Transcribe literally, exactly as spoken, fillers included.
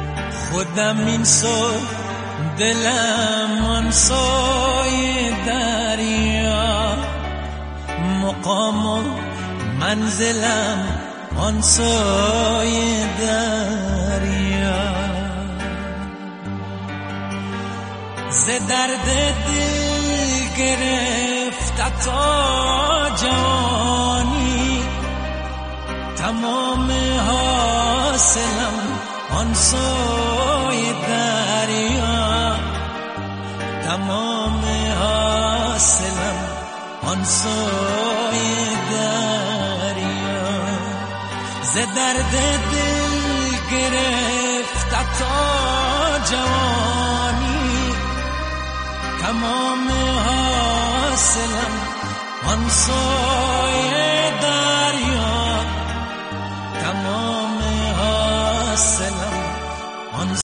خودم این سو دلم آن سوی دریا، مقام و منزلم آن سوی دریا. ز درد دل گرفت تا جانی، تمام حاصلم آن سوی دریا، تمام حاصلم آن سوی دریا. ز درد دل گرفت تا جوانی، تمام حاصلم آن سوی دریا، تمام حاصلم آن